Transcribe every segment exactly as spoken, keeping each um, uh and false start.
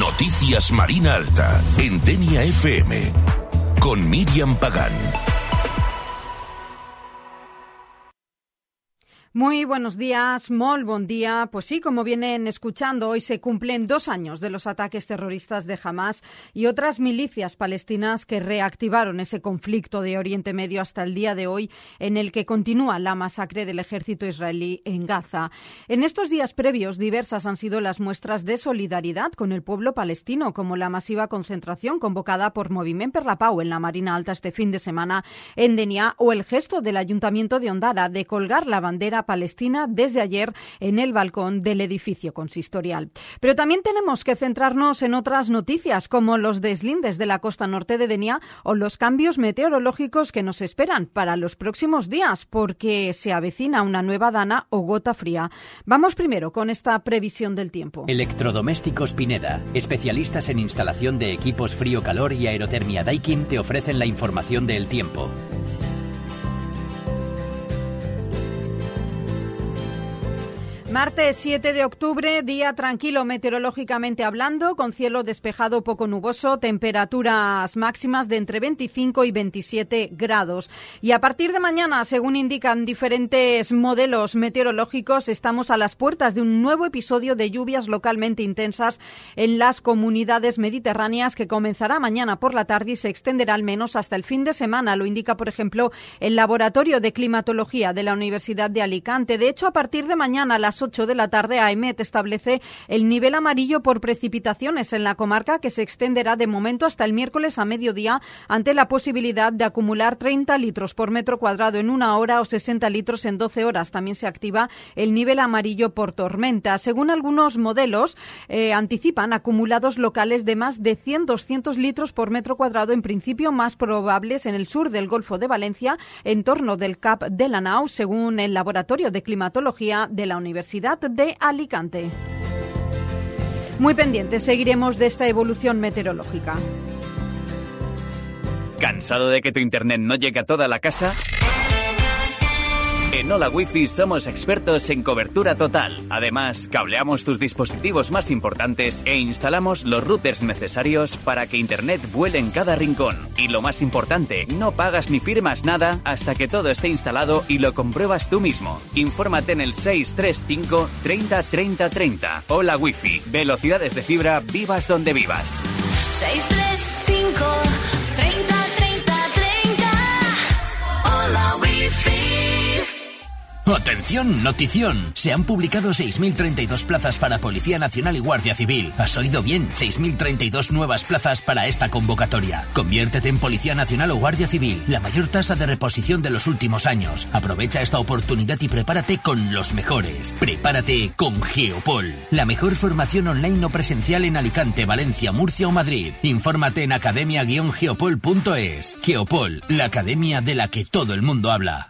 Noticias Marina Alta, en Denia F M, con Miriam Pagán. Muy buenos días, molt bon día. Pues sí, como vienen escuchando, hoy se cumplen dos años de los ataques terroristas de Hamás y otras milicias palestinas que reactivaron ese conflicto de Oriente Medio hasta el día de hoy, en el que continúa la masacre del ejército israelí en Gaza. En estos días previos, diversas han sido las muestras de solidaridad con el pueblo palestino, como la masiva concentración convocada por Moviment per la Pau en la Marina Alta este fin de semana en Denia, o el gesto del Ayuntamiento de Ondara de colgar la bandera palestina desde ayer en el balcón del edificio consistorial. Pero también tenemos que centrarnos en otras noticias, como los deslindes de la costa norte de Denia o los cambios meteorológicos que nos esperan para los próximos días, porque se avecina una nueva dana o gota fría. Vamos primero con esta previsión del tiempo. Electrodomésticos Pineda, especialistas en instalación de equipos frío-calor y aerotermia Daikin, te ofrecen la información del tiempo. Martes siete de octubre, día tranquilo meteorológicamente hablando, con cielo despejado poco nuboso, temperaturas máximas de entre veinticinco y veintisiete grados. Y a partir de mañana, según indican diferentes modelos meteorológicos, estamos a las puertas de un nuevo episodio de lluvias localmente intensas en las comunidades mediterráneas, que comenzará mañana por la tarde y se extenderá al menos hasta el fin de semana. Lo indica, por ejemplo, el Laboratorio de Climatología de la Universidad de Alicante. De hecho, a partir de mañana a las ocho de la tarde, AEMET establece el nivel amarillo por precipitaciones en la comarca, que se extenderá de momento hasta el miércoles a mediodía, ante la posibilidad de acumular treinta litros por metro cuadrado en una hora o sesenta litros en doce horas. También se activa el nivel amarillo por tormenta. Según algunos modelos, eh, anticipan acumulados locales de más de cien a doscientos litros por metro cuadrado, en principio más probables en el sur del Golfo de Valencia, en torno del Cap de la Nau, según el Laboratorio de Climatología de la Universidad de Alicante. Muy pendientes seguiremos de esta evolución meteorológica. ¿Cansado de que tu internet no llegue a toda la casa? En Hola Wi-Fi somos expertos en cobertura total. Además, cableamos tus dispositivos más importantes e instalamos los routers necesarios para que internet vuele en cada rincón. Y lo más importante, no pagas ni firmas nada hasta que todo esté instalado y lo compruebas tú mismo. Infórmate en el seis tres cinco treinta treinta treinta. Hola Wi-Fi. Velocidades de fibra, vivas donde vivas. seis tres cinco treinta treinta treinta. Hola Wi-Fi. ¡Atención! ¡Notición! Se han publicado seis mil treinta y dos plazas para Policía Nacional y Guardia Civil. ¿Has oído bien? seis mil treinta y dos nuevas plazas para esta convocatoria. Conviértete en Policía Nacional o Guardia Civil. La mayor tasa de reposición de los últimos años. Aprovecha esta oportunidad y prepárate con los mejores. Prepárate con Geopol. La mejor formación online o presencial en Alicante, Valencia, Murcia o Madrid. Infórmate en academia guion geopol punto es. Geopol, la academia de la que todo el mundo habla.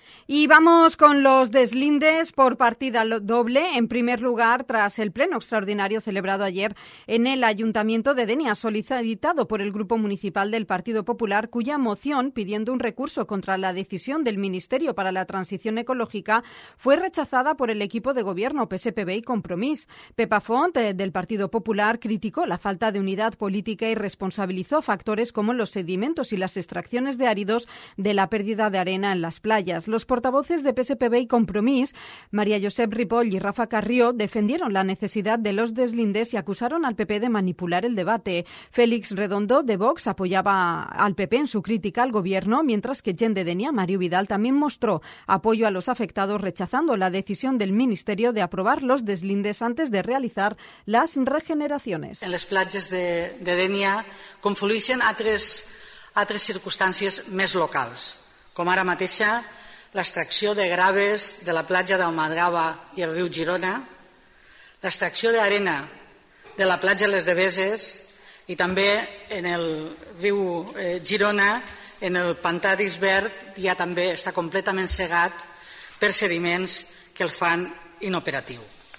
Y vamos con los deslindes por partida doble. En primer lugar, tras el pleno extraordinario celebrado ayer en el Ayuntamiento de Denia, solicitado por el Grupo Municipal del Partido Popular, cuya moción pidiendo un recurso contra la decisión del Ministerio para la Transición Ecológica fue rechazada por el equipo de gobierno P S P B y Compromís. Pepa Font, del Partido Popular, criticó la falta de unidad política y responsabilizó factores como los sedimentos y las extracciones de áridos de la pérdida de arena en las playas. Los portavoces de P S P B y Compromís, María Josep Ripoll y Rafa Carrió, defendieron la necesidad de los deslindes y acusaron al P P de manipular el debate. Félix Redondo, de Vox, apoyaba al P P en su crítica al gobierno, mientras que Gent de Denia, Mario Vidal, también mostró apoyo a los afectados, rechazando la decisión del Ministerio de aprobar los deslindes antes de realizar las regeneraciones. En les platges de, de Denia conflueixen altres, altres circumstàncies més locals, com ara mateixa l'extracció de graves de la platja d'Almadrava i el riu Girona, l'extracció d'arena de la platja Les Deveses i també en el riu eh, Girona, en el pantà d'Isbert, ja també està completament cegat per sediments que el fan inoperatiu.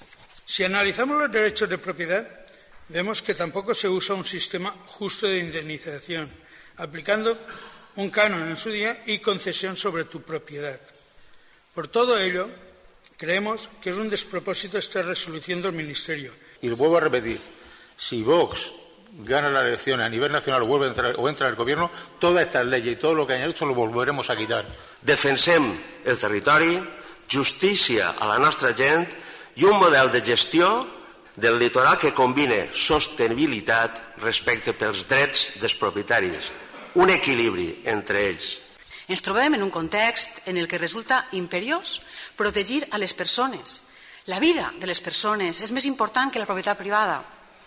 Si analizamos los derechos de propiedad, vemos que tampoco se usa un sistema justo de indemnización, aplicando un canon en su día y concesión sobre tu propiedad. Por todo ello, creemos que es un despropósito esta resolución del Ministerio. Y lo vuelvo a repetir, Si Vox gana la elección a nivel nacional o vuelve a entrar, o entra en el gobierno, todas estas leyes y todo lo que hayan hecho lo volveremos a quitar. Defensem el territori, justícia a la nostra gent i un model de gestió del litoral que combine sostenibilitat respecte pels drets dels propietaris, un equilibri entre ells. Ens trobem en un context en el que resulta imperiós protegir a les persones. La vida de les persones és més important que la propietat privada.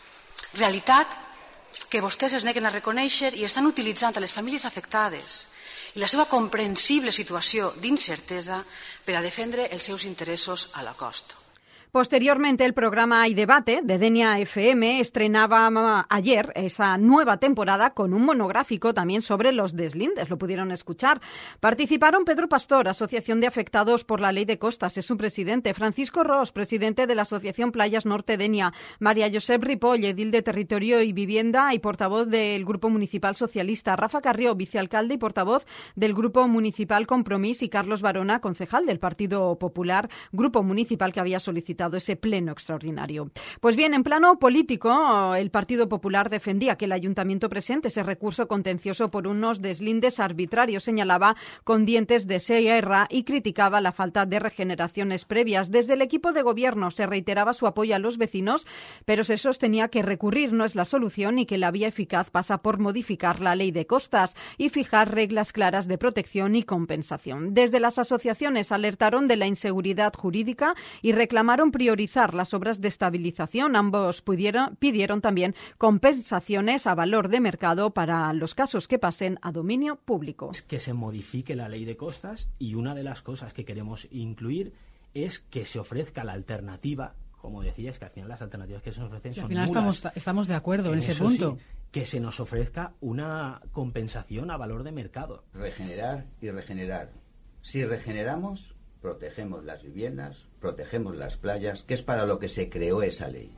Realitat que vostès es neguen a reconèixer i estan utilitzant a les famílies afectades i la seva comprensible situació d'incertesa per a defendre els seus interessos a la costa. Posteriormente, el programa Hay Debate de Denia F M estrenaba ayer esa nueva temporada con un monográfico también sobre los deslindes. Lo pudieron escuchar. Participaron Pedro Pastor, Asociación de Afectados por la Ley de Costas, es su presidente. Francisco Ros, presidente de la Asociación Playas Norte Denia. María Josep Ripoll, edil de Territorio y Vivienda y portavoz del Grupo Municipal Socialista. Rafa Carrió, vicealcalde y portavoz del Grupo Municipal Compromís. Y Carlos Barona, concejal del Partido Popular, Grupo Municipal que había solicitado ese pleno extraordinario. Pues bien, en plano político, el Partido Popular defendía que el Ayuntamiento presente ese recurso contencioso por unos deslindes arbitrarios, señalaba con dientes de sierra y criticaba la falta de regeneraciones previas. Desde el equipo de gobierno se reiteraba su apoyo a los vecinos, pero se sostenía que recurrir no es la solución y que la vía eficaz pasa por modificar la ley de costas y fijar reglas claras de protección y compensación. Desde las asociaciones alertaron de la inseguridad jurídica y reclamaron priorizar las obras de estabilización. Ambos pudieron, pidieron también compensaciones a valor de mercado para los casos que pasen a dominio público. Que se modifique la ley de costas y una de las cosas que queremos incluir es que se ofrezca la alternativa, como decías, que al final las alternativas que se nos ofrecen sí, son al final nulas. Estamos, estamos de acuerdo en, en ese eso punto. Sí, que se nos ofrezca una compensación a valor de mercado. Regenerar y regenerar. Si regeneramos, protegemos las viviendas, protegemos las playas, que es para lo que se creó esa ley.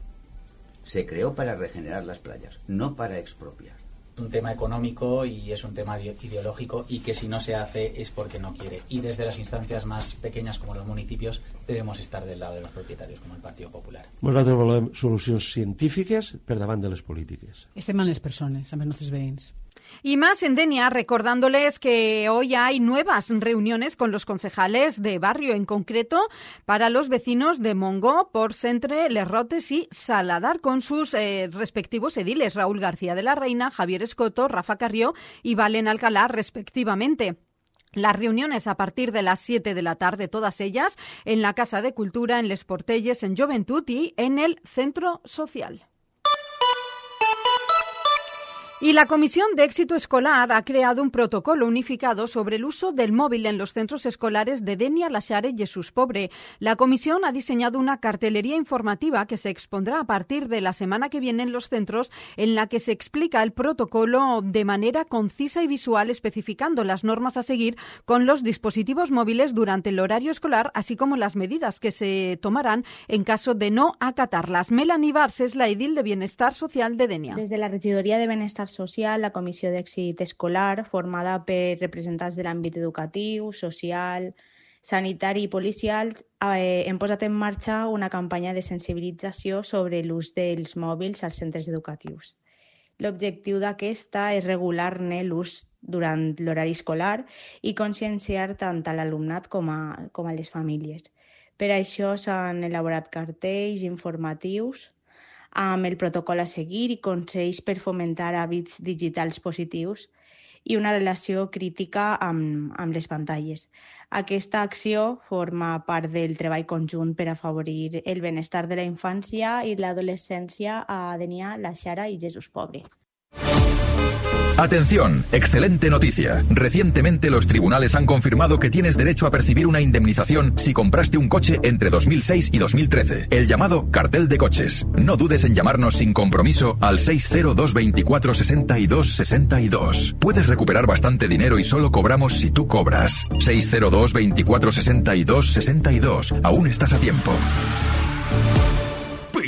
Se creó para regenerar las playas, no para expropiar. Es un tema económico y es un tema ideológico y que si no se hace es porque no quiere. Y desde las instancias más pequeñas como los municipios debemos estar del lado de los propietarios como el Partido Popular. Nosaltres volem solucions científiques per davant de les polítiques. Estem en les persones, amb els nostres veïns. Y más en Denia, recordándoles que hoy hay nuevas reuniones con los concejales de barrio, en concreto para los vecinos de Montgó, Port Centre, Les Rotes y Saladar, con sus eh, respectivos ediles, Raúl García de la Reina, Javier Escoto, Rafa Carrió y Valen Alcalá, respectivamente. Las reuniones a partir de las siete de la tarde, todas ellas en la Casa de Cultura, en Les Portelles, en Joventut y en el Centro Social. Y la Comisión de Éxito Escolar ha creado un protocolo unificado sobre el uso del móvil en los centros escolares de Denia, La Xare y Jesús Pobre. La comisión ha diseñado una cartelería informativa que se expondrá a partir de la semana que viene en los centros, en la que se explica el protocolo de manera concisa y visual, especificando las normas a seguir con los dispositivos móviles durante el horario escolar, así como las medidas que se tomarán en caso de no acatarlas. Melanie Bars es la edil de Bienestar Social de Denia. Desde la Regidoria de Bienestar Social, la Comissió d'Èxit Escolar, formada per representants de l'àmbit educatiu, social, sanitari i policial, eh, hem posat en marxa una campanya de sensibilització sobre l'ús dels mòbils als centres educatius. L'objectiu d'aquesta és regular-ne l'ús durant l'horari escolar i conscienciar tant a l'alumnat com a, com a les famílies. Per això s'han elaborat cartells informatius amb el protocol a seguir i consells per fomentar hàbits digitals positius i una relació crítica amb, amb les pantalles. Aquesta acció forma part del treball conjunt per afavorir el benestar de la infància i l'adolescència a Denia, La Xara i Jesús Pobre. Atención, excelente noticia. Recientemente los tribunales han confirmado que tienes derecho a percibir una indemnización si compraste un coche entre dos mil seis y dos mil trece, el llamado cartel de coches. No dudes en llamarnos sin compromiso al seis cero dos veinticuatro sesenta y dos sesenta y dos. Puedes recuperar bastante dinero y solo cobramos si tú cobras. seis cero dos veinticuatro sesenta y dos sesenta y dos. Aún estás a tiempo.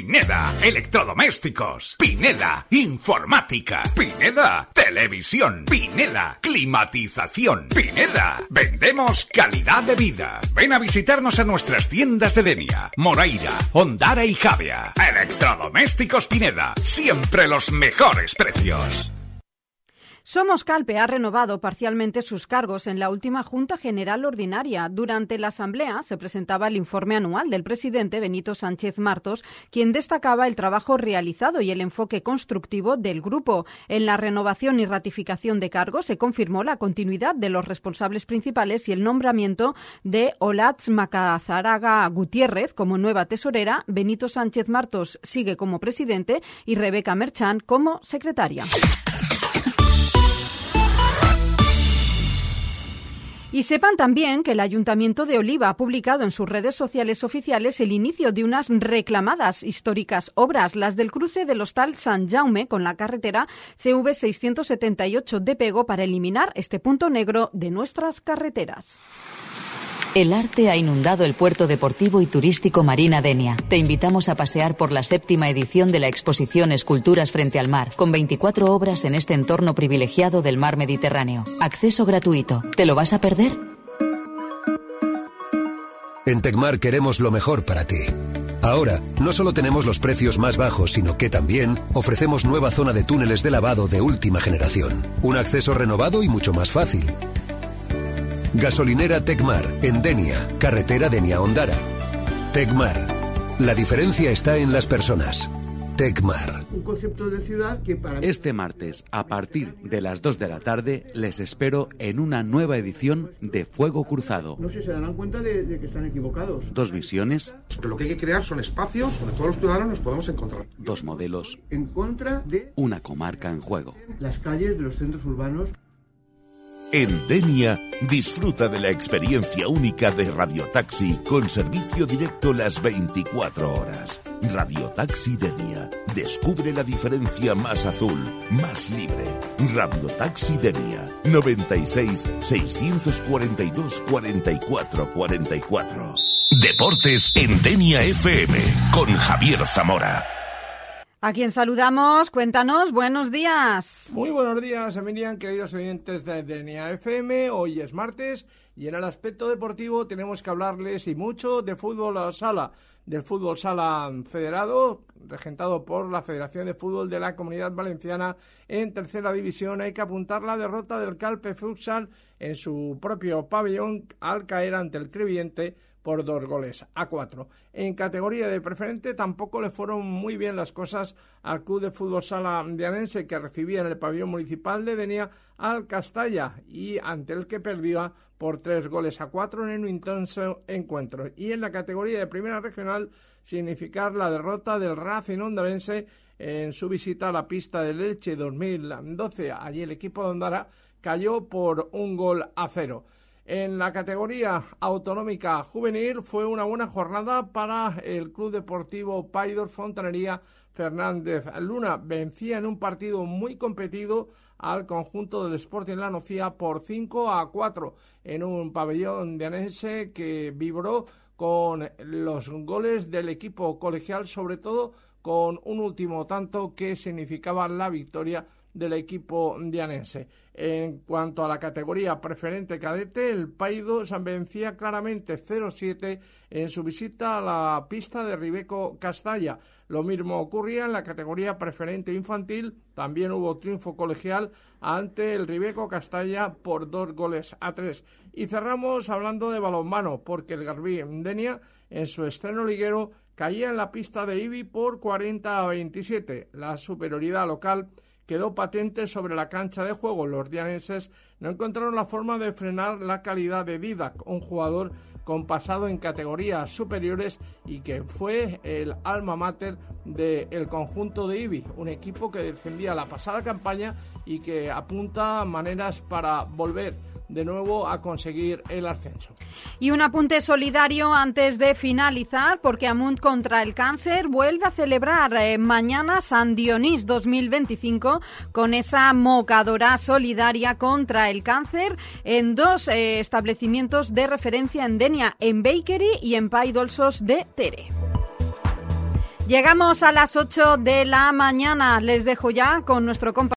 Pineda, electrodomésticos. Pineda, informática. Pineda, televisión. Pineda, climatización. Pineda, vendemos calidad de vida. Ven a visitarnos a nuestras tiendas de Denia, Moraira, Ondara y Javea. Electrodomésticos Pineda, siempre los mejores precios. Somos Calpe ha renovado parcialmente sus cargos en la última Junta General Ordinaria. Durante la Asamblea se presentaba el informe anual del presidente Benito Sánchez Martos, quien destacaba el trabajo realizado y el enfoque constructivo del grupo. En la renovación y ratificación de cargos se confirmó la continuidad de los responsables principales y el nombramiento de Olatz Macazaraga Gutiérrez como nueva tesorera, Benito Sánchez Martos sigue como presidente y Rebeca Merchán como secretaria. Y sepan también que el Ayuntamiento de Oliva ha publicado en sus redes sociales oficiales el inicio de unas reclamadas históricas obras, las del cruce del Hostal San Jaume con la carretera C V seiscientos setenta y ocho de Pego para eliminar este punto negro de nuestras carreteras. El arte ha inundado el puerto deportivo y turístico Marina Denia. Te invitamos a pasear por la séptima edición de la exposición Esculturas frente al mar, con veinticuatro obras en este entorno privilegiado del mar Mediterráneo. Acceso gratuito. ¿Te lo vas a perder? En Tecmar queremos lo mejor para ti. Ahora, no solo tenemos los precios más bajos, sino que también ofrecemos nueva zona de túneles de lavado de última generación. Un acceso renovado y mucho más fácil. Gasolinera Tecmar, en Denia, carretera Denia-Ondara. Tecmar, la diferencia está en las personas. Tecmar. Un concepto de ciudad que para mí... Este martes, a partir de las dos de la tarde, les espero en una nueva edición de Fuego Cruzado. No sé si se darán cuenta de, de que están equivocados. Dos visiones. Lo que hay que crear son espacios donde todos los ciudadanos nos podemos encontrar. Dos modelos. En contra de... Una comarca en juego. Las calles de los centros urbanos. En Denia, disfruta de la experiencia única de Radiotaxi con servicio directo las veinticuatro horas. Radiotaxi Denia. Descubre la diferencia más azul, más libre. Radiotaxi Denia. noventa y seis, seiscientos cuarenta y dos, cuarenta y cuatro cuarenta y cuatro. Deportes en Denia F M con Javier Zamora. A quien saludamos, cuéntanos, buenos días. Muy buenos días, Emilian, queridos oyentes de Denia F M. Hoy es martes y en el aspecto deportivo tenemos que hablarles y mucho de fútbol sala, del fútbol sala federado, regentado por la Federación de Fútbol de la Comunidad Valenciana en tercera división. Hay que apuntar la derrota del Calpe Futsal en su propio pabellón al caer ante el Crevillente por dos goles a cuatro. En categoría de preferente tampoco le fueron muy bien las cosas al Club de Fútbol Sala Dianense, que recibía en el pabellón municipal de Denia al Castalla y ante el que perdió por tres goles a cuatro en un intenso encuentro. Y en la categoría de primera regional, significar la derrota del Racing Ondarense en su visita a la pista del Elche dos mil doce. Allí el equipo de Ondara cayó por un gol a cero. En la categoría autonómica juvenil fue una buena jornada para el Club Deportivo Paidor Fontanería Fernández Luna. Vencía en un partido muy competido al conjunto del Sporting La Nocía por cinco a cuatro en un pabellón dianense que vibró con los goles del equipo colegial, sobre todo con un último tanto que significaba la victoria del equipo dianense. En cuanto a la categoría preferente cadete, el Paidor vencía claramente cero siete en su visita a la pista de Ribeco Castalla. Lo mismo ocurría en la categoría preferente infantil. También hubo triunfo colegial ante el Ribeco Castalla por dos goles a tres. Y cerramos hablando de balonmano, porque el Garbí Denia en su estreno liguero caía en la pista de Ibi por cuarenta a veintisiete. La superioridad local quedó patente sobre la cancha de juego. Los dianenses no encontraron la forma de frenar la calidad de Didac, un jugador con pasado en categorías superiores y que fue el alma mater del conjunto de Ibi, un equipo que defendía la pasada campaña y que apunta maneras para volver de nuevo a conseguir el ascenso. Y un apunte solidario antes de finalizar, porque Amunt contra el Cáncer vuelve a celebrar eh, mañana San Dionís dos mil veinticinco con esa mocadora solidaria contra el cáncer en dos eh, establecimientos de referencia en Denia, en Bakery y en Pay Dolços de Tere. Llegamos a las ocho de la mañana. Les dejo ya con nuestro compañero